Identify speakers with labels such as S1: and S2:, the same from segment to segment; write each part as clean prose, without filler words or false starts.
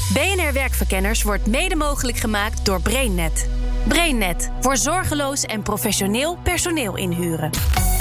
S1: BNR Werkverkenners wordt mede mogelijk gemaakt door BrainNet. BrainNet, voor zorgeloos en professioneel personeel inhuren.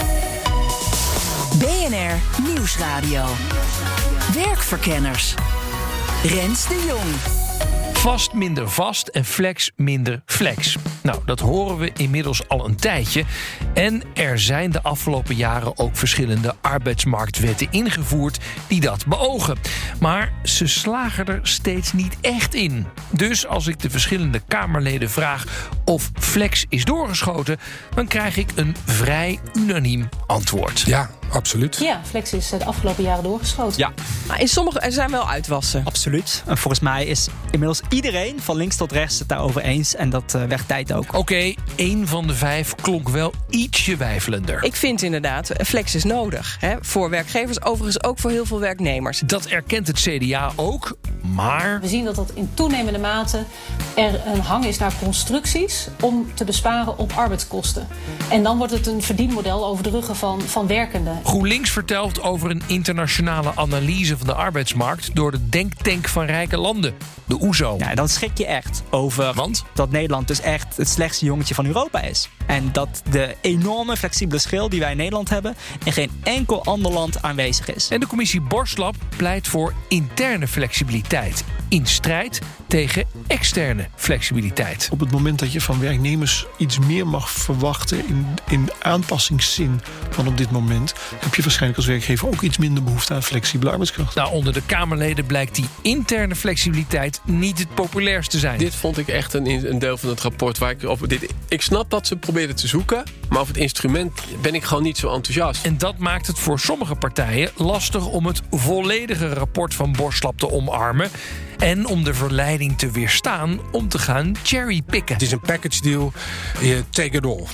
S2: BNR Nieuwsradio. Werkverkenners. Rens de Jong.
S3: Vast minder vast en flex minder flex. Nou, dat horen we inmiddels al een tijdje. En er zijn de afgelopen jaren ook verschillende arbeidsmarktwetten ingevoerd die dat beogen. Maar ze slagen er steeds niet echt in. Dus als ik de verschillende Kamerleden vraag of flex is doorgeschoten, dan krijg ik een vrij unaniem antwoord.
S4: Ja, absoluut.
S5: Ja, flex is de afgelopen jaren doorgeschoten.
S6: Ja.
S7: Maar in sommige er zijn wel uitwassen.
S6: Absoluut. En volgens mij is inmiddels iedereen van links tot rechts het daarover eens. En dat werd tijd ook.
S3: Oké, 1 van de 5 klonk wel ietsje weifelender.
S7: Ik vind inderdaad, flex is nodig. Hè? Voor werkgevers, overigens ook voor heel veel werknemers.
S3: Dat erkent het CDA ook, maar
S5: We zien dat in toenemende mate er een hang is naar constructies om te besparen op arbeidskosten. En dan wordt het een verdienmodel over de ruggen van werkenden.
S3: GroenLinks vertelt over een internationale analyse van de arbeidsmarkt door de denktank van rijke landen, de OESO.
S6: Ja, dan schrik je echt over dat Nederland dus echt het slechtste jongetje van Europa is. En dat de enorme flexibele schil die wij in Nederland hebben in geen enkel ander land aanwezig is.
S3: En de commissie Borslap pleit voor interne flexibiliteit in strijd tegen externe flexibiliteit.
S8: Op het moment dat je van werknemers iets meer mag verwachten in aanpassingszin dan op dit moment, heb je waarschijnlijk als werkgever ook iets minder behoefte aan flexibele arbeidskracht.
S3: Nou, onder de Kamerleden blijkt die interne flexibiliteit niet het populairst te zijn.
S9: Dit vond ik echt een deel van het rapport waar ik snap dat ze probeerden te zoeken, maar over het instrument ben ik gewoon niet zo enthousiast.
S3: En dat maakt het voor sommige partijen lastig om het volledige rapport van Borslap te omarmen en om de verleiding te weerstaan om te gaan cherrypicken.
S4: Het is een package deal, je take it all.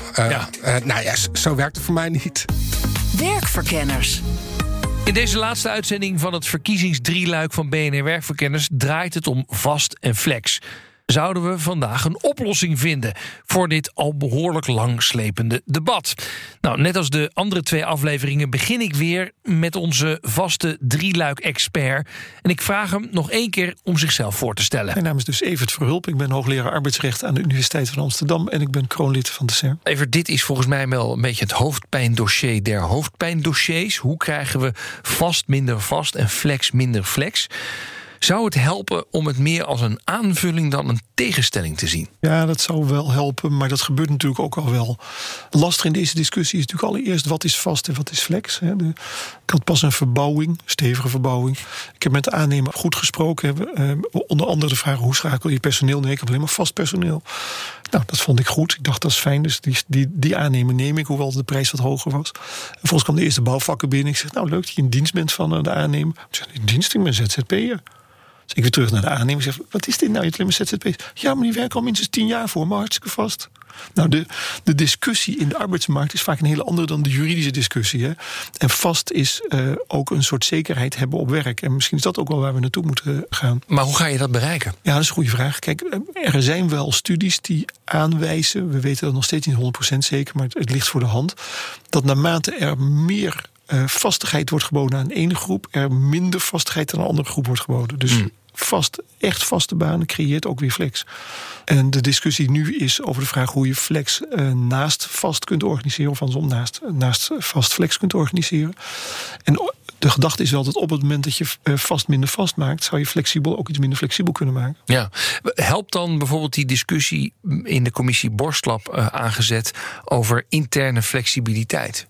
S4: Zo werkt het voor mij niet.
S2: Werkverkenners.
S3: In deze laatste uitzending van het verkiezingsdrieluik van BNR Werkverkenners draait het om vast en flex. Zouden we vandaag een oplossing vinden voor dit al behoorlijk langslepende debat? Nou, net als de andere 2 afleveringen begin ik weer met onze vaste drieluik-expert. En ik vraag hem nog 1 keer om zichzelf voor te stellen.
S8: Mijn naam is dus Evert Verhulp. Ik ben hoogleraar arbeidsrecht aan de Universiteit van Amsterdam en ik ben kroonlid van de SER.
S3: Evert, dit is volgens mij wel een beetje het hoofdpijndossier der hoofdpijndossiers. Hoe krijgen we vast minder vast en flex minder flex? Zou het helpen om het meer als een aanvulling dan een tegenstelling te zien?
S8: Ja, dat zou wel helpen, maar dat gebeurt natuurlijk ook al wel. Lastig in deze discussie is natuurlijk allereerst wat is vast en wat is flex. Ik had pas een verbouwing, stevige verbouwing. Ik heb met de aannemer goed gesproken. Onder andere de vraag hoe schakel je personeel? Nee, ik heb alleen maar vast personeel. Nou, dat vond ik goed. Ik dacht dat is fijn, dus die aannemer neem ik, hoewel de prijs wat hoger was. En vervolgens kwam de eerste bouwvakker binnen. Ik zeg, nou leuk dat je in dienst bent van de aannemer. Ik zeg, in dienst? Ik ben ZZP'er. Dus ik weer terug naar de aannemer en zeg, wat is dit nou? Je hebt alleen maar ZZP's. Ja, maar die werken al minstens 10 jaar voor me, hartstikke vast. Nou, de discussie in de arbeidsmarkt is vaak een hele andere dan de juridische discussie. Hè? En vast is ook een soort zekerheid hebben op werk. En misschien is dat ook wel waar we naartoe moeten gaan.
S3: Maar hoe ga je dat bereiken?
S8: Ja, dat is een goede vraag. Kijk, er zijn wel studies die aanwijzen, we weten dat nog steeds niet 100% zeker, maar het ligt voor de hand, dat naarmate er meer vastigheid wordt geboden aan de ene groep, er minder vastigheid aan een andere groep wordt geboden. Dus echt vaste banen creëert ook weer flex. En de discussie nu is over de vraag hoe je flex naast vast kunt organiseren, of andersom naast vast flex kunt organiseren. En de gedachte is wel dat op het moment dat je vast minder vast maakt, zou je flexibel ook iets minder flexibel kunnen maken.
S3: Ja, helpt dan bijvoorbeeld die discussie in de commissie Borslap aangezet over interne flexibiliteit?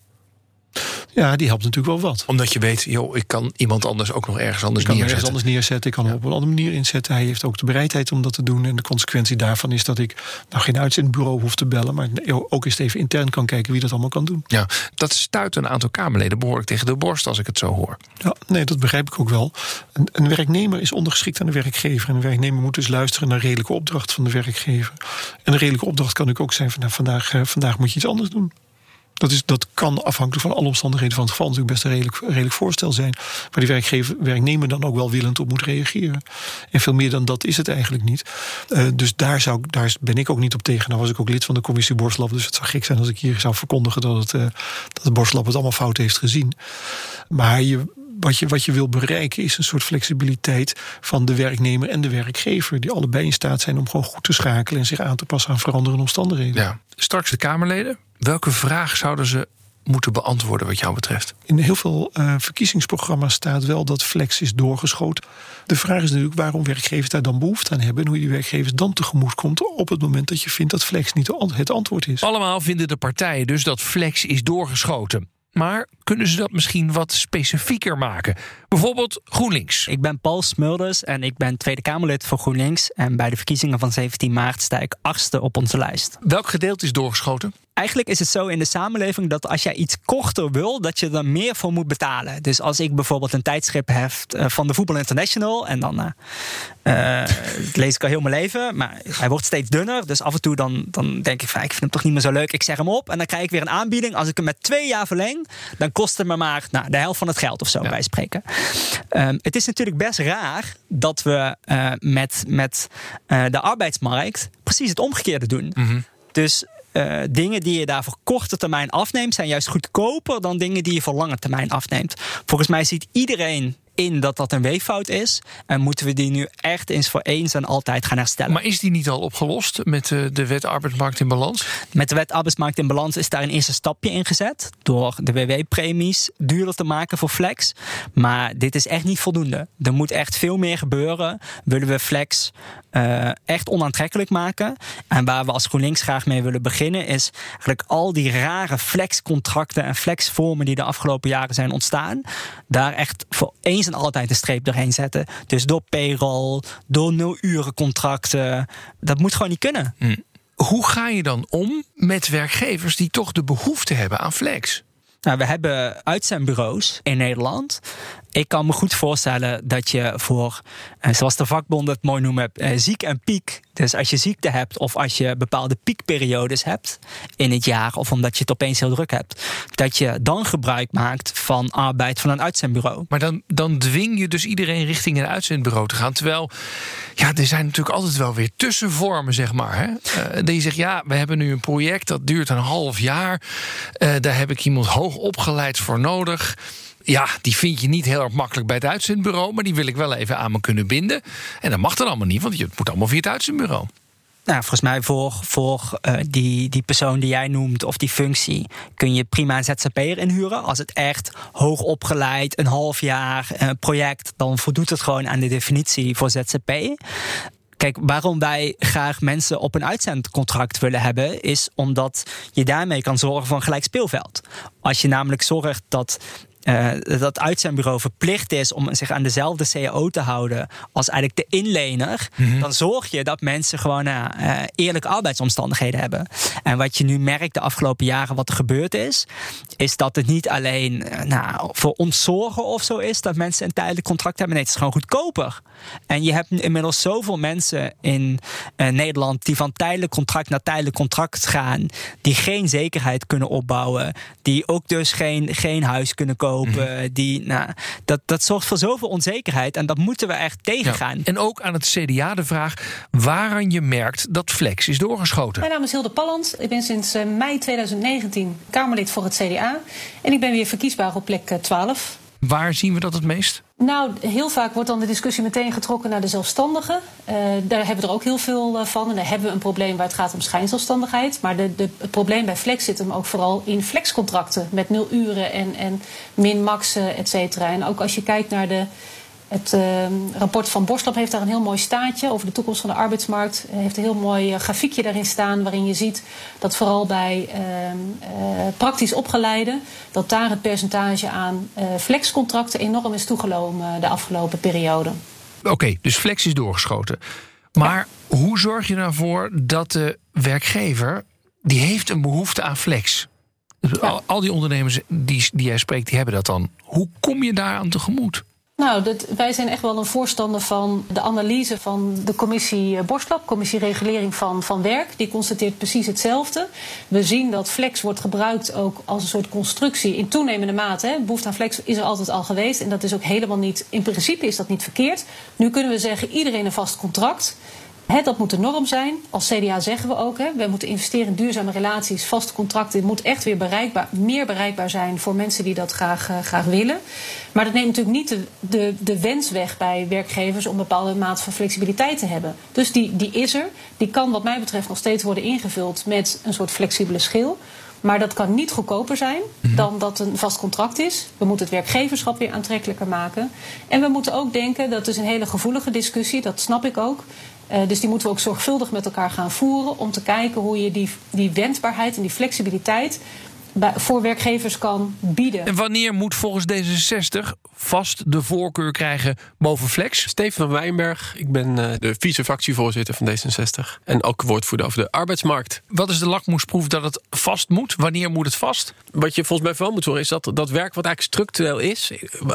S8: Ja, die helpt natuurlijk wel wat.
S3: Omdat je weet, joh, ik kan iemand anders ook nog ergens anders neerzetten.
S8: Ik kan hem op een andere manier inzetten. Hij heeft ook de bereidheid om dat te doen. En de consequentie daarvan is dat ik geen uitzendbureau hoef te bellen, maar ook eens even intern kan kijken wie dat allemaal kan doen.
S3: Ja, dat stuit een aantal Kamerleden behoorlijk tegen de borst als ik het zo hoor.
S8: Ja, nee, dat begrijp ik ook wel. Een werknemer is ondergeschikt aan de werkgever. En een werknemer moet dus luisteren naar een redelijke opdracht van de werkgever. En een redelijke opdracht kan ook zijn van vandaag moet je iets anders doen. Dat kan afhankelijk van alle omstandigheden van het geval natuurlijk best een redelijk voorstel zijn, waar die werknemer dan ook wel willend op moet reageren. En veel meer dan dat is het eigenlijk niet. Dus daar ben ik ook niet op tegen. Nou was ik ook lid van de commissie Borslap, dus het zou gek zijn als ik hier zou verkondigen dat het Borslap het allemaal fout heeft gezien. Maar wat je wil bereiken is een soort flexibiliteit van de werknemer en de werkgever, die allebei in staat zijn om gewoon goed te schakelen en zich aan te passen aan veranderende omstandigheden.
S3: Ja. Straks de Kamerleden. Welke vraag zouden ze moeten beantwoorden wat jou betreft?
S8: In heel veel verkiezingsprogramma's staat wel dat flex is doorgeschoten. De vraag is natuurlijk waarom werkgevers daar dan behoefte aan hebben en hoe je die werkgevers dan tegemoet komt op het moment dat je vindt dat flex niet het antwoord is.
S3: Allemaal vinden de partijen dus dat flex is doorgeschoten. Maar kunnen ze dat misschien wat specifieker maken? Bijvoorbeeld GroenLinks.
S6: Ik ben Paul Smulders en ik ben Tweede Kamerlid voor GroenLinks. En bij de verkiezingen van 17 maart sta ik 8e op onze lijst.
S3: Welk gedeelte is doorgeschoten?
S6: Eigenlijk is het zo in de samenleving dat als jij iets korter wil, dat je er meer voor moet betalen. Dus als ik bijvoorbeeld een tijdschrift heft van de Voetbal International, en dan lees ik al heel mijn leven, maar hij wordt steeds dunner. Dus af en toe dan denk ik van, ik vind hem toch niet meer zo leuk. Ik zeg hem op en dan krijg ik weer een aanbieding. Als ik hem met 2 jaar verleng, dan kost het me maar de helft van het geld of zo, bij spreken. Het is natuurlijk best raar dat we met de arbeidsmarkt precies het omgekeerde doen. Mm-hmm. Dus dingen die je daar voor korte termijn afneemt zijn juist goedkoper dan dingen die je voor lange termijn afneemt. Volgens mij ziet iedereen in dat een weeffout is. En moeten we die nu echt eens voor eens en altijd gaan herstellen.
S3: Maar is die niet al opgelost met de wet arbeidsmarkt in balans?
S6: Met de wet arbeidsmarkt in balans is daar een eerste stapje in gezet. Door de WW-premies duurder te maken voor flex. Maar dit is echt niet voldoende. Er moet echt veel meer gebeuren. Willen we flex echt onaantrekkelijk maken. En waar we als GroenLinks graag mee willen beginnen is eigenlijk al die rare flexcontracten en flexvormen die de afgelopen jaren zijn ontstaan, daar echt voor eens en altijd een streep doorheen zetten. Dus door payroll, door 0-urencontracten. Dat moet gewoon niet kunnen.
S3: Hoe ga je dan om met werkgevers die toch de behoefte hebben aan flex?
S6: Nou, we hebben uitzendbureaus in Nederland. Ik kan me goed voorstellen dat je voor, zoals de vakbonden het mooi noemen, ziek en piek. Dus als je ziekte hebt of als je bepaalde piekperiodes hebt in het jaar, of omdat je het opeens heel druk hebt, dat je dan gebruik maakt van arbeid van een uitzendbureau.
S3: Maar dan dwing je dus iedereen richting een uitzendbureau te gaan. Terwijl, er zijn natuurlijk altijd wel weer tussenvormen, zeg maar. Hè? Dat je zegt, we hebben nu een project dat duurt een half jaar. Daar heb ik iemand hoog opgeleid voor nodig. Ja, die vind je niet heel erg makkelijk bij het uitzendbureau, maar die wil ik wel even aan me kunnen binden. En dat mag dan allemaal niet, want het moet allemaal via het uitzendbureau.
S6: Nou, volgens mij voor die persoon die jij noemt of die functie kun je prima een ZZP'er inhuren. Als het echt hoog opgeleid, een half jaar project, dan voldoet het gewoon aan de definitie voor ZZP. Kijk, waarom wij graag mensen op een uitzendcontract willen hebben, is omdat je daarmee kan zorgen voor een gelijk speelveld. Als je namelijk zorgt dat dat uitzendbureau verplicht is om zich aan dezelfde CAO te houden als eigenlijk de inlener, dan zorg je dat mensen gewoon eerlijke arbeidsomstandigheden hebben. En wat je nu merkt de afgelopen jaren wat er gebeurd is dat het niet alleen voor ons zorgen of zo is dat mensen een tijdelijk contract hebben. Nee, het is gewoon goedkoper. En je hebt inmiddels zoveel mensen in Nederland die van tijdelijk contract naar tijdelijk contract gaan, die geen zekerheid kunnen opbouwen, die ook dus geen huis kunnen kopen. Dat zorgt voor zoveel onzekerheid en dat moeten we echt tegengaan.
S3: Ja. En ook aan het CDA de vraag waaraan je merkt dat flex is doorgeschoten.
S5: Mijn naam is Hilde Palland. Ik ben sinds mei 2019 Kamerlid voor het CDA. En ik ben weer verkiesbaar op plek 12.
S3: Waar zien we dat het meest?
S5: Nou, heel vaak wordt dan de discussie meteen getrokken naar de zelfstandigen. Daar hebben we er ook heel veel van. En daar hebben we een probleem waar het gaat om schijnzelfstandigheid. Maar het probleem bij flex zit hem ook vooral in flexcontracten met 0 uren en min-max, et cetera. En ook als je kijkt naar het rapport van Borslap heeft daar een heel mooi staartje over de toekomst van de arbeidsmarkt. Heeft een heel mooi grafiekje daarin staan waarin je ziet dat vooral bij praktisch opgeleiden, dat daar het percentage aan flexcontracten enorm is toegenomen de afgelopen periode.
S3: Oké, dus flex is doorgeschoten. Maar hoe zorg je ervoor dat de werkgever, die heeft een behoefte aan flex? Al die ondernemers die jij spreekt, die hebben dat dan. Hoe kom je daaraan tegemoet?
S5: Nou, wij zijn echt wel een voorstander van de analyse van de commissie Borslap, commissie regulering van werk. Die constateert precies hetzelfde. We zien dat flex wordt gebruikt ook als een soort constructie in toenemende mate. Behoefte aan flex is er altijd al geweest en dat is ook helemaal niet, in principe is dat niet verkeerd. Nu kunnen we zeggen, iedereen een vast contract. Dat moet de norm zijn. Als CDA zeggen we ook, we moeten investeren in duurzame relaties, vaste contracten. Het moet echt weer meer bereikbaar zijn voor mensen die dat graag willen. Maar dat neemt natuurlijk niet de wens weg bij werkgevers om een bepaalde mate van flexibiliteit te hebben. Dus die is er. Die kan wat mij betreft nog steeds worden ingevuld met een soort flexibele schil. Maar dat kan niet goedkoper zijn dan dat een vast contract is. We moeten het werkgeverschap weer aantrekkelijker maken. En we moeten ook denken, dat is een hele gevoelige discussie, dat snap ik ook. Dus die moeten we ook zorgvuldig met elkaar gaan voeren om te kijken hoe je die wendbaarheid en die flexibiliteit voor werkgevers kan bieden.
S3: En wanneer moet volgens D66 vast de voorkeur krijgen boven flex?
S9: Steven van Wijnberg, ik ben de vice-fractievoorzitter van D66 en ook woordvoerder over de arbeidsmarkt.
S3: Wat is de lakmoesproef dat het vast moet? Wanneer moet het vast?
S9: Wat je volgens mij vooral moet zorgen is dat werk wat eigenlijk structureel is.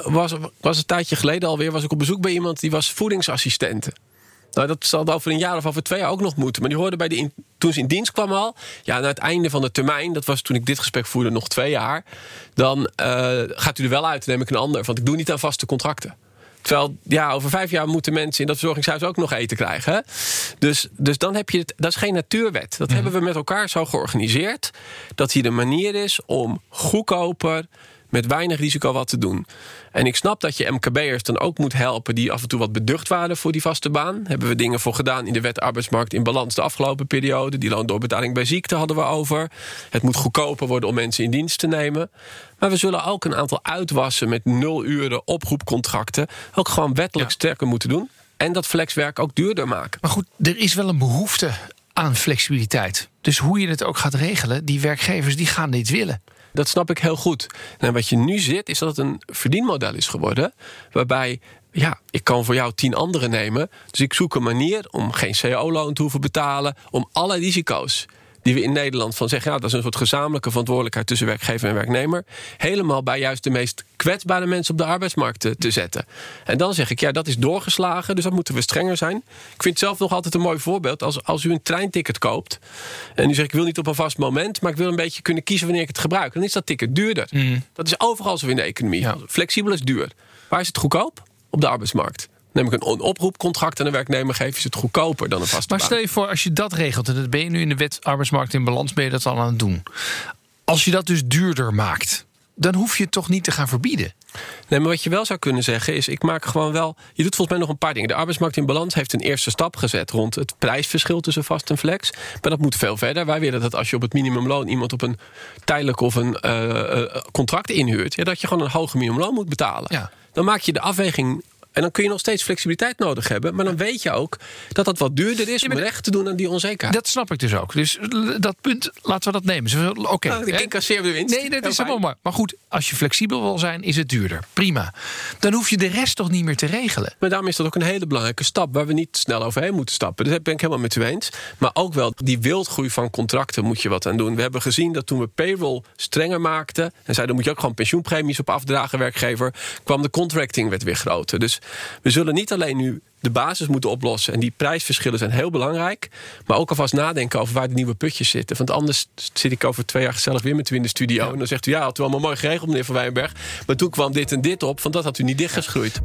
S9: Was een tijdje geleden alweer, was ik op bezoek bij iemand die was voedingsassistente. Nou, dat zal over een jaar of over 2 jaar ook nog moeten. Maar die hoorde toen ze in dienst kwam al. Ja, na het einde van de termijn, dat was toen ik dit gesprek voerde, nog 2 jaar. Dan gaat u er wel uit, neem ik een ander. Want ik doe niet aan vaste contracten. Terwijl, over 5 jaar moeten mensen in dat verzorgingshuis ook nog eten krijgen. Hè? Dus dan heb je dat is geen natuurwet. Dat hebben we met elkaar zo georganiseerd. Dat hier de manier is om goedkoper, met weinig risico wat te doen. En ik snap dat je MKB'ers dan ook moet helpen die af en toe wat beducht waren voor die vaste baan. Hebben we dingen voor gedaan in de wet arbeidsmarkt in balans de afgelopen periode. Die loondoorbetaling bij ziekte hadden we over. Het moet goedkoper worden om mensen in dienst te nemen. Maar we zullen ook een aantal uitwassen met 0 uren oproepcontracten ook gewoon wettelijk sterker moeten doen. En dat flexwerk ook duurder maken.
S3: Maar goed, er is wel een behoefte aan flexibiliteit. Dus hoe je het ook gaat regelen, die werkgevers die gaan dit willen.
S9: Dat snap ik heel goed. En wat je nu ziet, is dat het een verdienmodel is geworden. Waarbij, ik kan voor jou 10 anderen nemen. Dus ik zoek een manier om geen cao-loon te hoeven betalen. Om alle risico's die we in Nederland van zeggen, dat is een soort gezamenlijke verantwoordelijkheid tussen werkgever en werknemer, helemaal bij juist de meest kwetsbare mensen op de arbeidsmarkt te zetten. En dan zeg ik, dat is doorgeslagen, dus dat moeten we strenger zijn. Ik vind het zelf nog altijd een mooi voorbeeld. Als u een treinticket koopt en u zegt, ik wil niet op een vast moment, maar ik wil een beetje kunnen kiezen wanneer ik het gebruik, dan is dat ticket duurder. Dat is overal zo in de economie. Ja. Flexibel is duur. Waar is het goedkoop? Op de arbeidsmarkt. Neem ik een oproepcontract aan een werknemer, geef je het goedkoper dan een vaste baan.
S3: Maar stel je voor, als je dat regelt, en dat ben je nu in de wet arbeidsmarkt in balans, ben je dat al aan het doen. Als je dat dus duurder maakt, dan hoef je het toch niet te gaan verbieden?
S9: Nee, maar wat je wel zou kunnen zeggen is, ik maak gewoon wel, je doet volgens mij nog een paar dingen. De arbeidsmarkt in balans heeft een eerste stap gezet rond het prijsverschil tussen vast en flex. Maar dat moet veel verder. Wij willen dat als je op het minimumloon iemand op een tijdelijk of een contract inhuurt, dat je gewoon een hoger minimumloon moet betalen. Ja. Dan maak je de afweging. En dan kun je nog steeds flexibiliteit nodig hebben. Maar dan weet je ook dat dat wat duurder is om recht te doen aan die onzekerheid.
S3: Dat snap ik dus ook. Dus dat punt, laten we dat nemen. Oké.
S9: Ik incasseer de winst.
S3: Nee, dat is helemaal maar. Maar goed, als je flexibel wil zijn, is het duurder. Prima. Dan hoef je de rest toch niet meer te regelen.
S9: Maar daarom is dat ook een hele belangrijke stap waar we niet snel overheen moeten stappen. Dus dat ben ik helemaal met u eens. Maar ook wel die wildgroei van contracten moet je wat aan doen. We hebben gezien dat toen we payroll strenger maakten en zeiden, moet je ook gewoon pensioenpremies op afdragen, werkgever, kwam de contractingwet weer groter. Dus we zullen niet alleen nu de basis moeten oplossen. En die prijsverschillen zijn heel belangrijk. Maar ook alvast nadenken over waar de nieuwe putjes zitten. Want anders zit ik over 2 jaar gezellig weer met u in de studio. Ja. En dan zegt u, had u allemaal mooi geregeld, meneer Van Wijnberg. Maar toen kwam dit en dit op, want dat had u niet dichtgeschroeid.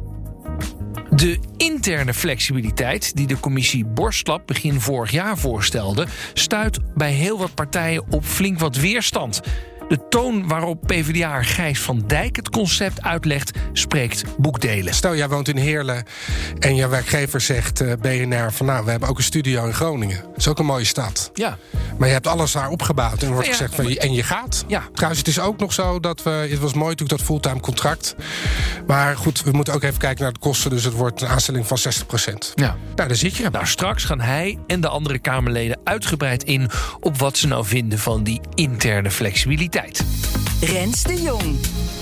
S3: De interne flexibiliteit die de commissie Borstlab begin vorig jaar voorstelde, stuit bij heel wat partijen op flink wat weerstand. De toon waarop PvdA Gijs van Dijk het concept uitlegt, spreekt boekdelen.
S4: Stel, jij woont in Heerlen en je werkgever zegt BNR van we hebben ook een studio in Groningen. Dat is ook een mooie stad. Ja. Maar je hebt alles daar opgebouwd en er wordt gezegd van en je gaat. Ja. Trouwens, het is ook nog zo dat het was mooi natuurlijk dat fulltime contract. Maar goed, we moeten ook even kijken naar de kosten. Dus het wordt een aanstelling van 60%. Ja. Nou, daar zit je.
S3: Nou, straks gaan hij en de andere Kamerleden uitgebreid in op wat ze nou vinden van die interne flexibiliteit.
S2: Rens de Jong.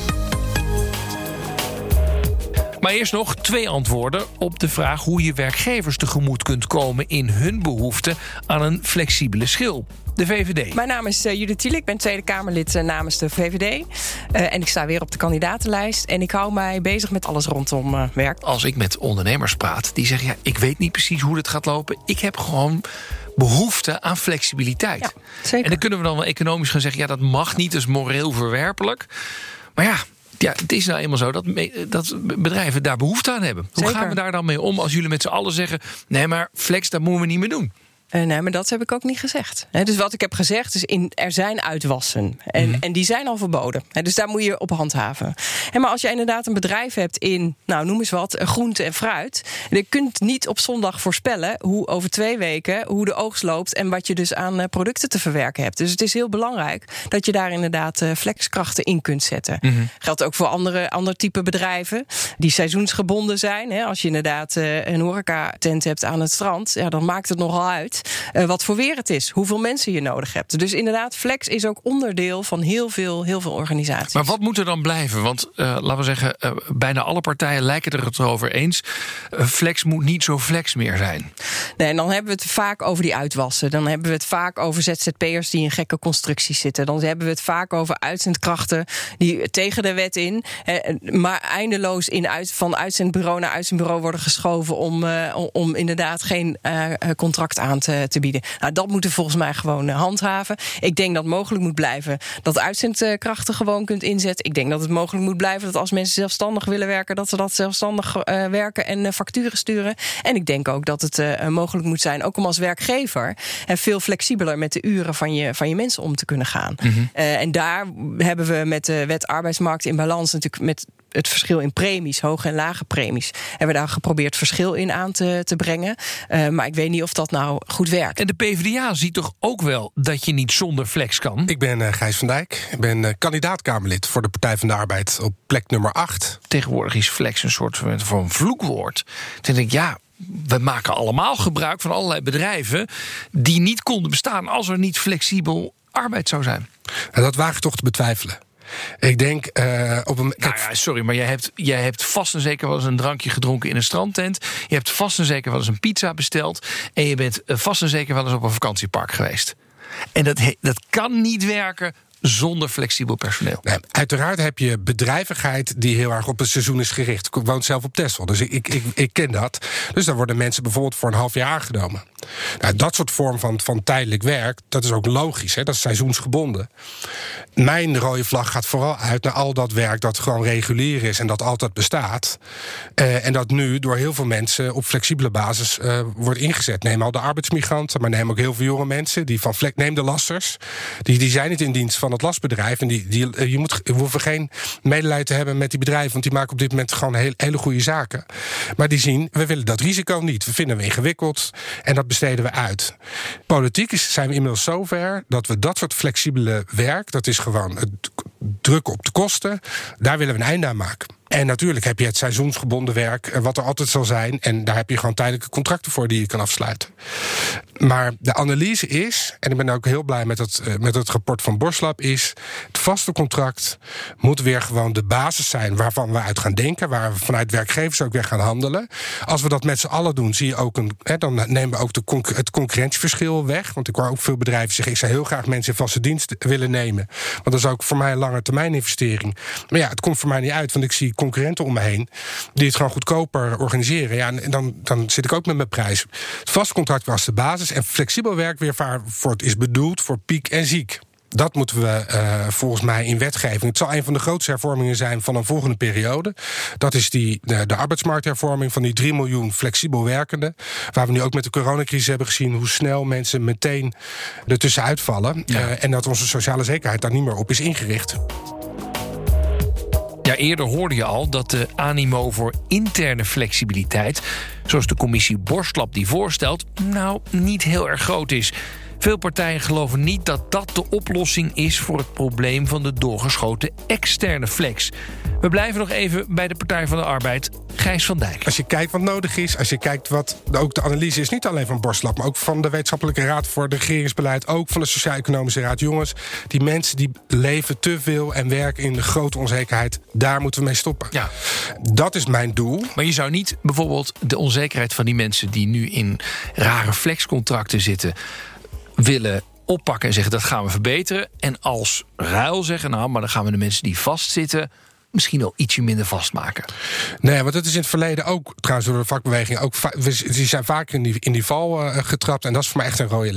S3: Maar eerst nog 2 antwoorden op de vraag hoe je werkgevers tegemoet kunt komen in hun behoefte aan een flexibele schil. De VVD.
S7: Mijn naam is Judith Thiele, ik ben Tweede Kamerlid namens de VVD. En ik sta weer op de kandidatenlijst. En ik hou mij bezig met alles rondom werk.
S3: Als ik met ondernemers praat, die zeggen, ik weet niet precies hoe dit gaat lopen. Ik heb gewoon behoefte aan flexibiliteit. Ja, zeker. En dan kunnen we dan wel economisch gaan zeggen, dat mag niet, dat is moreel verwerpelijk. Maar Ja, het is nou eenmaal zo dat bedrijven daar behoefte aan hebben. Hoe gaan we daar dan mee om als jullie met z'n allen zeggen... nee, maar flex, dat moeten we niet meer doen?
S7: Nee, maar dat heb ik ook niet gezegd. Dus wat ik heb gezegd is, er zijn uitwassen. En die zijn al verboden. Dus daar moet je op handhaven. Maar als je inderdaad een bedrijf hebt in, nou noem eens wat, groente en fruit. Je kunt niet op zondag voorspellen hoe over 2 weken hoe de oogst loopt en wat je dus aan producten te verwerken hebt. Dus het is heel belangrijk dat je daar inderdaad flexkrachten in kunt zetten. Geldt ook voor ander type bedrijven die seizoensgebonden zijn. Als je inderdaad een horecatent hebt aan het strand, ja, dan maakt het nogal uit wat voor weer het is, hoeveel mensen je nodig hebt. Dus inderdaad, flex is ook onderdeel van heel veel organisaties.
S3: Maar wat moet er dan blijven? Want laten we zeggen, bijna alle partijen lijken er het erover eens. Flex moet niet zo flex meer zijn.
S7: Nee, en dan hebben we het vaak over die uitwassen. Dan hebben we het vaak over ZZP'ers die in gekke constructies zitten. Dan hebben we het vaak over uitzendkrachten die tegen de wet in, maar eindeloos van uitzendbureau naar uitzendbureau worden geschoven om inderdaad geen contract aan te bieden. Nou, dat moeten we volgens mij gewoon handhaven. Ik denk dat het mogelijk moet blijven dat uitzendkrachten gewoon kunt inzetten. Ik denk dat het mogelijk moet blijven dat als mensen zelfstandig willen werken, dat ze dat zelfstandig werken en facturen sturen. En ik denk ook dat het mogelijk moet zijn, ook om als werkgever veel flexibeler met de uren van je mensen om te kunnen gaan. En daar hebben we met de wet arbeidsmarkt in balans natuurlijk met het verschil in premies, hoge en lage premies, hebben we daar geprobeerd verschil in aan te brengen. Maar ik weet niet of dat nou goed werkt.
S3: En de PvdA ziet toch ook wel dat je niet zonder flex kan?
S4: Ik ben Gijs van Dijk. Ik ben kandidaat-Kamerlid voor de Partij van de Arbeid op plek nummer 8.
S3: Tegenwoordig is flex een soort van vloekwoord. Toen denk ik, ja, we maken allemaal gebruik van allerlei bedrijven die niet konden bestaan als er niet flexibel arbeid zou zijn.
S4: En dat waag ik toch te betwijfelen. Ik denk op een.
S3: Nou ja, sorry, maar jij hebt vast en zeker wel eens een drankje gedronken in een strandtent. Je hebt vast en zeker wel eens een pizza besteld. En je bent vast en zeker wel eens op een vakantiepark geweest. En dat kan niet werken zonder flexibel personeel.
S4: Nee, uiteraard heb je bedrijvigheid die heel erg op het seizoen is gericht. Ik woon zelf op Texel, dus ik ken dat. Dus daar worden mensen bijvoorbeeld voor een half jaar aangenomen. Nou, dat soort vorm van tijdelijk werk, dat is ook logisch, hè? Dat is seizoensgebonden. Mijn rode vlag gaat vooral uit naar al dat werk dat gewoon regulier is en dat altijd bestaat. En dat nu door heel veel mensen op flexibele basis wordt ingezet. Neem al de arbeidsmigranten, maar neem ook heel veel jonge mensen die neem de lasters. Die zijn niet in dienst van het lastbedrijf. En we hoeven geen medelijden te hebben met die bedrijven, want die maken op dit moment gewoon hele goede zaken. Maar die zien, we willen dat risico niet. We vinden we ingewikkeld en dat besteden we uit. Politiek zijn we inmiddels zover dat we dat soort flexibele werk, dat is gewoon het drukken op de kosten, daar willen we een einde aan maken. En natuurlijk heb je het seizoensgebonden werk, wat er altijd zal zijn. En daar heb je gewoon tijdelijke contracten voor die je kan afsluiten. Maar de analyse is, en ik ben ook heel blij met het rapport van Borslab, is het vaste contract moet weer gewoon de basis zijn waarvan we uit gaan denken, waar we vanuit werkgevers ook weer gaan handelen. Als we dat met z'n allen doen, zie je ook dan nemen we ook het concurrentieverschil weg. Want ik hoor ook veel bedrijven zeggen, ik zou heel graag mensen in vaste dienst willen nemen. Want dat is ook voor mij een lange termijn investering. Maar ja, het komt voor mij niet uit, want ik zie concurrenten om me heen die het gewoon goedkoper organiseren. Ja, en dan zit ik ook met mijn prijs. Het vast contract was de basis en flexibel werk weer voor het is bedoeld voor piek en ziek. Dat moeten we volgens mij in wetgeving. Het zal een van de grootste hervormingen zijn van een volgende periode. Dat is de arbeidsmarkthervorming van die 3 miljoen flexibel werkenden. Waar we nu ook met de coronacrisis hebben gezien hoe snel mensen meteen ertussenuit vallen. Ja. En dat onze sociale zekerheid daar niet meer op is ingericht.
S3: Ja, eerder hoorde je al dat de animo voor interne flexibiliteit, zoals de commissie Borslab die voorstelt, nou niet heel erg groot is. Veel partijen geloven niet dat dat de oplossing is voor het probleem van de doorgeschoten externe flex. We blijven nog even bij de Partij van de Arbeid. Gijs van Dijk.
S4: Als je kijkt wat nodig is, als je kijkt wat ook de analyse is, niet alleen van Borslab, maar ook van de Wetenschappelijke Raad voor het Regeringsbeleid, ook van de Sociaal-Economische Raad. Jongens, die mensen die leven te veel en werken in de grote onzekerheid, daar moeten we mee stoppen. Ja. Dat is mijn doel.
S3: Maar je zou niet bijvoorbeeld de onzekerheid van die mensen die nu in rare flexcontracten zitten willen oppakken en zeggen dat gaan we verbeteren. En als ruil zeggen, nou, maar dan gaan we de mensen die vastzitten misschien wel ietsje minder vastmaken.
S4: Nee, want dat is in het verleden ook, trouwens door de vakbeweging, ook die zijn vaak in die val getrapt. En dat is voor mij echt een rode lijn.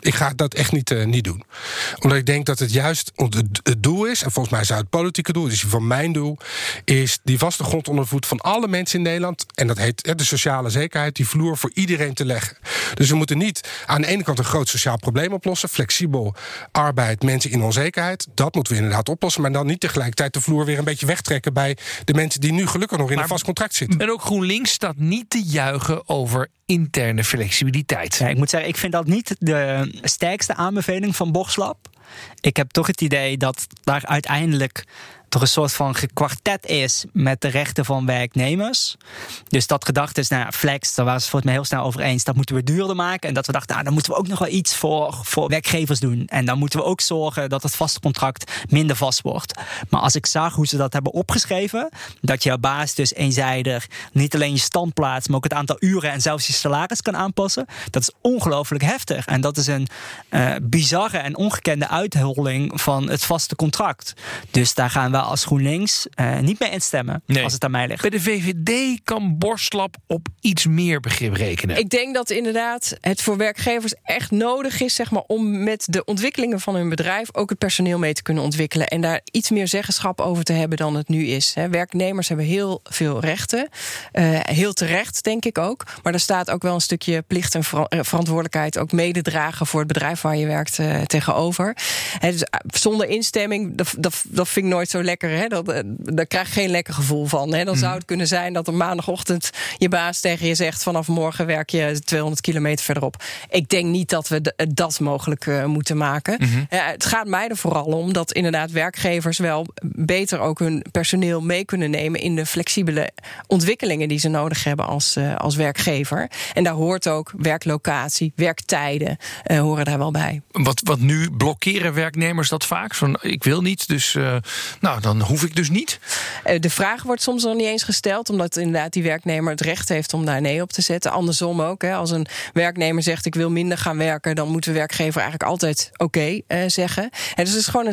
S4: Ik ga dat echt niet doen. Omdat ik denk dat het juist het doel is, en volgens mij zou het politieke doel, dus van mijn doel, is die vaste grond onder de voet van alle mensen in Nederland, en dat heet de sociale zekerheid, die vloer voor iedereen te leggen. Dus we moeten niet aan de ene kant een groot sociaal probleem oplossen, flexibel arbeid, mensen in onzekerheid, dat moeten we inderdaad oplossen, maar dan niet tegelijkertijd de vloer weer een beetje wegtrekken bij de mensen die nu gelukkig nog in een vast contract zitten.
S3: En ook GroenLinks staat niet te juichen over interne flexibiliteit.
S6: Ja, ik moet zeggen, ik vind dat niet de sterkste aanbeveling van Borslap. Ik heb toch het idee dat daar uiteindelijk toch een soort van gekwartet is met de rechten van werknemers. Dus dat gedacht is, flex, daar waren ze volgens mij heel snel over eens, dat moeten we duurder maken. En dat we dachten, dan moeten we ook nog wel iets voor werkgevers doen. En dan moeten we ook zorgen dat het vaste contract minder vast wordt. Maar als ik zag hoe ze dat hebben opgeschreven, dat je baas dus eenzijdig niet alleen je standplaats, maar ook het aantal uren en zelfs je salaris kan aanpassen, dat is ongelooflijk heftig. En dat is een bizarre en ongekende uitholling van het vaste contract. Dus daar gaan we als GroenLinks niet mee instemmen, als het aan mij ligt.
S3: Bij de VVD kan Borslap op iets meer begrip rekenen.
S7: Ik denk dat inderdaad het voor werkgevers echt nodig is, zeg maar, om met de ontwikkelingen van hun bedrijf ook het personeel mee te kunnen ontwikkelen en daar iets meer zeggenschap over te hebben dan het nu is. Werknemers hebben heel veel rechten. Heel terecht, denk ik ook. Maar er staat ook wel een stukje plicht en verantwoordelijkheid, ook mededragen voor het bedrijf waar je werkt tegenover. Dus zonder instemming, dat vind ik nooit zo lekker. Daar krijg je geen lekker gevoel van. Dan zou het kunnen zijn dat op maandagochtend je baas tegen je zegt, vanaf morgen werk je 200 kilometer verderop. Ik denk niet dat we dat mogelijk moeten maken. Het gaat mij er vooral om dat inderdaad werkgevers wel beter ook hun personeel mee kunnen nemen in de flexibele ontwikkelingen die ze nodig hebben als werkgever. En daar hoort ook werklocatie, werktijden horen daar wel bij.
S3: Wat nu blokkeren werknemers dat vaak? Ik wil niet, dus dan hoef ik dus niet.
S7: De vraag wordt soms nog niet eens gesteld, omdat inderdaad die werknemer het recht heeft om daar nee op te zetten. Andersom ook. Als een werknemer zegt ik wil minder gaan werken, dan moet de werkgever eigenlijk altijd oké zeggen. En dus het is gewoon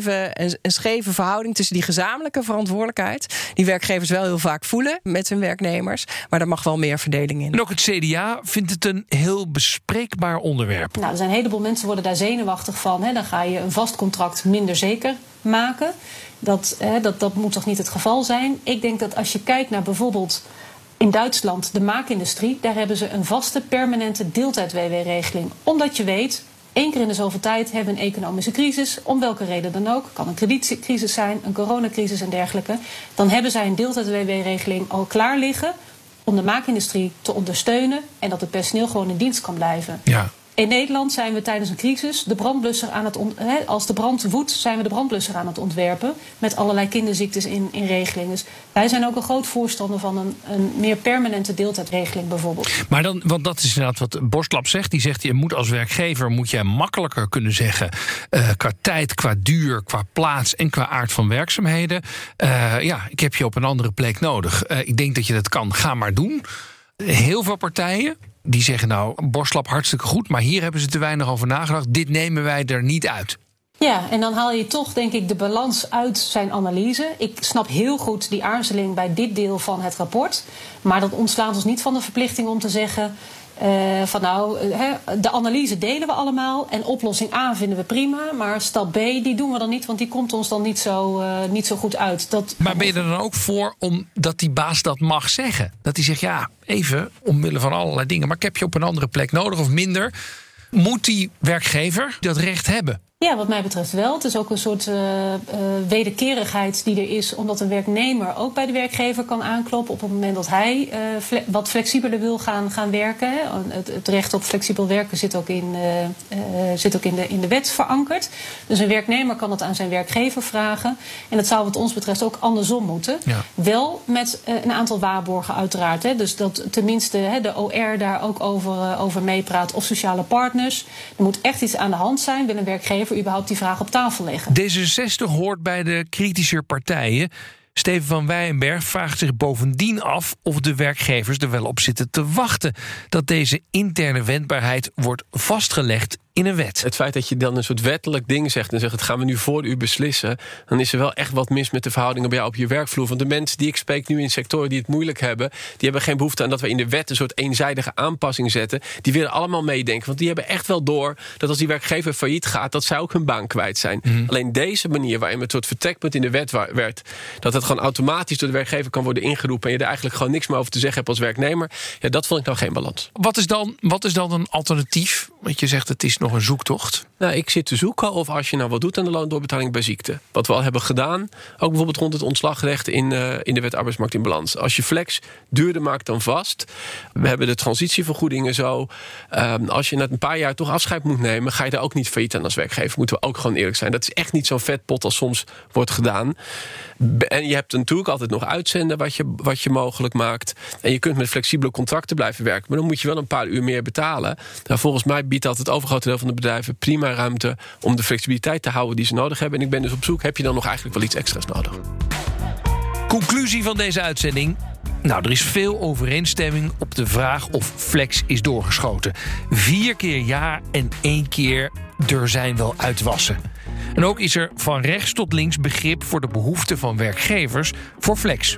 S7: een scheve verhouding tussen die gezamenlijke verantwoordelijkheid, die werkgevers wel heel vaak voelen met hun werknemers, maar er mag wel meer verdeling in.
S3: En ook het CDA vindt het een heel bespreekbaar onderwerp.
S5: Er zijn een heleboel mensen worden daar zenuwachtig van. Dan ga je een vast contract minder zeker maken. Dat moet toch niet het geval zijn? Ik denk dat als je kijkt naar bijvoorbeeld in Duitsland de maakindustrie, daar hebben ze een vaste permanente deeltijd-WW-regeling. Omdat je weet, 1 keer in de zoveel tijd hebben we een economische crisis, om welke reden dan ook. Kan een kredietcrisis zijn, een coronacrisis en dergelijke. Dan hebben zij een deeltijd-WW-regeling al klaar liggen om de maakindustrie te ondersteunen en dat het personeel gewoon in dienst kan blijven.
S3: Ja.
S5: In Nederland zijn we tijdens een crisis de brandblusser als de brand woedt, zijn we de brandblusser aan het ontwerpen met allerlei kinderziektes in regelingen. Dus wij zijn ook een groot voorstander van een meer permanente deeltijdregeling bijvoorbeeld.
S3: Maar dan, want dat is inderdaad wat Borslap zegt. Die zegt, je moet als werkgever makkelijker kunnen zeggen, qua tijd, qua duur, qua plaats en qua aard van werkzaamheden. Ik heb je op een andere plek nodig. Ik denk dat je dat kan. Ga maar doen. Heel veel partijen die zeggen Borslap hartstikke goed, maar hier hebben ze te weinig over nagedacht. Dit nemen wij er niet uit.
S5: Ja, en dan haal je toch, denk ik, de balans uit zijn analyse. Ik snap heel goed die aarzeling bij dit deel van het rapport. Maar dat ontslaat ons niet van de verplichting om te zeggen, de analyse delen we allemaal en oplossing A vinden we prima, maar stap B die doen we dan niet, want die komt ons dan niet zo goed uit.
S3: Maar ben je er dan ook voor omdat die baas dat mag zeggen? Dat hij zegt, even omwille van allerlei dingen, maar ik heb je op een andere plek nodig of minder. Moet die werkgever dat recht hebben?
S5: Ja, wat mij betreft wel. Het is ook een soort wederkerigheid die er is, omdat een werknemer ook bij de werkgever kan aankloppen op het moment dat hij wat flexibeler wil gaan werken. Het recht op flexibel werken zit ook in de wet verankerd. Dus een werknemer kan het aan zijn werkgever vragen. En dat zou wat ons betreft ook andersom moeten. Ja. Wel met een aantal waarborgen uiteraard. Dus dat tenminste de OR daar ook over meepraat of sociale partners. Er moet echt iets aan de hand zijn. Wil een werkgever überhaupt die vraag op tafel leggen?
S3: D66 hoort bij de kritische partijen. Steven van Wijnberg vraagt zich bovendien af of de werkgevers er wel op zitten te wachten dat deze interne wendbaarheid wordt vastgelegd in een wet.
S9: Het feit dat je dan een soort wettelijk ding zegt en zegt, het gaan we nu voor u beslissen, dan is er wel echt wat mis met de verhoudingen bij jou op je werkvloer. Want de mensen die ik spreek nu in sectoren die het moeilijk hebben, die hebben geen behoefte aan dat we in de wet een soort eenzijdige aanpassing zetten. Die willen allemaal meedenken, want die hebben echt wel door dat als die werkgever failliet gaat, dat zij ook hun baan kwijt zijn. Alleen deze manier waarin het soort vertrekpunt in de wet werd, dat het gewoon automatisch door de werkgever kan worden ingeroepen en je er eigenlijk gewoon niks meer over te zeggen hebt als werknemer, ja, dat vond ik nou geen balans.
S3: Wat is dan een alternatief? Want je zegt het is nog een zoektocht.
S9: Nou, ik zit te zoeken of als je nou wat doet aan de loondoorbetaling bij ziekte. Wat we al hebben gedaan, ook bijvoorbeeld rond het ontslagrecht in de wet arbeidsmarkt in balans. Als je flex duurder maakt dan vast. We hebben de transitievergoedingen zo. Als je na een paar jaar toch afscheid moet nemen, ga je daar ook niet failliet aan als werkgever. Moeten we ook gewoon eerlijk zijn. Dat is echt niet zo'n vetpot als soms wordt gedaan. En je hebt natuurlijk altijd nog uitzenden wat je mogelijk maakt. En je kunt met flexibele contracten blijven werken. Maar dan moet je wel een paar uur meer betalen. Nou, volgens mij biedt dat het overgrote deel van de bedrijven prima ruimte om de flexibiliteit te houden die ze nodig hebben. En ik ben dus op zoek, heb je dan nog eigenlijk wel iets extra's nodig?
S3: Conclusie van deze uitzending. Nou, er is veel overeenstemming op de vraag of flex is doorgeschoten. 4 keer ja en 1 keer er zijn wel uitwassen. En ook is er van rechts tot links begrip voor de behoeften van werkgevers voor flex.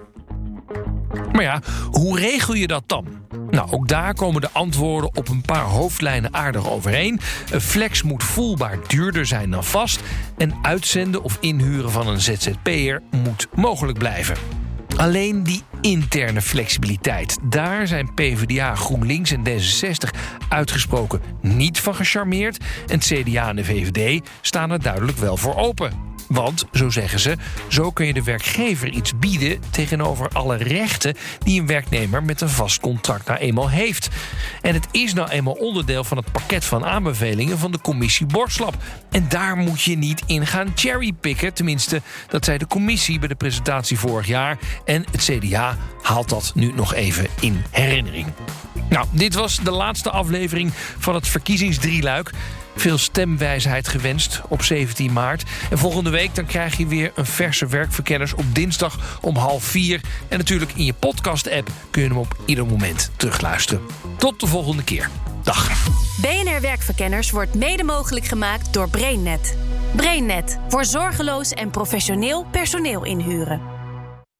S3: Maar ja, hoe regel je dat dan? Nou, ook daar komen de antwoorden op een paar hoofdlijnen aardig overeen. Een flex moet voelbaar duurder zijn dan vast. En uitzenden of inhuren van een ZZP'er moet mogelijk blijven. Alleen die interne flexibiliteit, daar zijn PvdA, GroenLinks en D66 uitgesproken niet van gecharmeerd. En het CDA en de VVD staan er duidelijk wel voor open. Want, zo zeggen ze, zo kun je de werkgever iets bieden tegenover alle rechten die een werknemer met een vast contract nou eenmaal heeft. En het is nou eenmaal onderdeel van het pakket van aanbevelingen van de commissie Borslap. En daar moet je niet in gaan cherrypicken. Tenminste, dat zei de commissie bij de presentatie vorig jaar. En het CDA haalt dat nu nog even in herinnering. Nou, dit was de laatste aflevering van het verkiezingsdrieluik. Veel stemwijsheid gewenst op 17 maart. En volgende week dan krijg je weer een verse werkverkenners op dinsdag om 3:30. En natuurlijk in je podcast-app kun je hem op ieder moment terugluisteren. Tot de volgende keer. Dag.
S1: BNR Werkverkenners wordt mede mogelijk gemaakt door BrainNet. BrainNet voor zorgeloos en professioneel personeel inhuren.